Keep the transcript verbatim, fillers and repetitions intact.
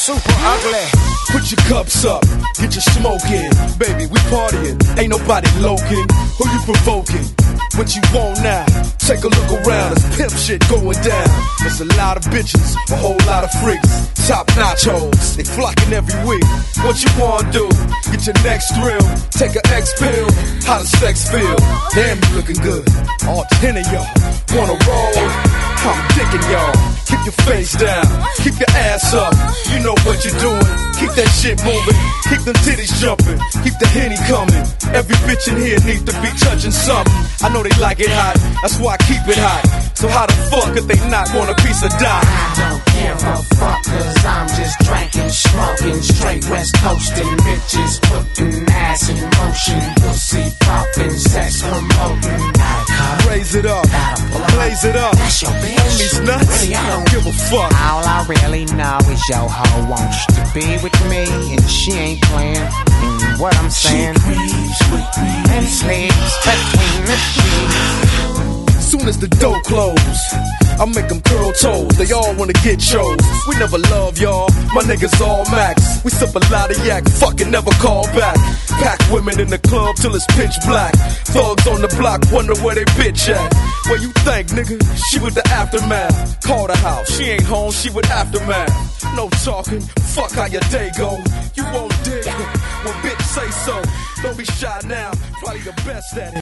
super ugly. Put your cups up, get your smoke in. Baby, we partying, ain't nobody loking. Who you provoking? What you want now? Take a look around, there's pimp shit going down. There's a lot of bitches, a whole lot of freaks. Top notch hoes, they flocking every week. What you wanna do? Get your next thrill. Take an X pill, how does sex feel? Damn, you looking good. All ten of y'all wanna roll? I'm dicking y'all. Keep your face down, keep your ass up. You know what you're doing. Keep that shit moving, keep them titties jumping, keep the Henny coming. Every bitch in here needs to be touching something. I know they like it hot, that's why I keep it hot. So how the fuck if they not want a piece of dime? I don't give a fuck, cause I'm just drinking, smoking, straight west coasting. Bitches putting ass in motion, pussy popping, sex promoting. Raise it up, blaze it up. That's your bitch. On these nuts, Really, I don't give a fuck. All I really know is your hoe wants to be with me, and she ain't playing. And what I'm saying, and sleeps between the sheets. Soon as the door close, I make them curl toes. They all wanna get chose. We never love y'all, my niggas all max. We sip a lot of yak, fucking never call back. Pack women in the club till it's pitch black. Thugs on the block wonder where they bitch at. Where you think, nigga? She with the aftermath. Call the house, she ain't home, she with aftermath. No talking, fuck how your day go. You won't dig, well bitch say so. Don't be shy now, probably the best at it.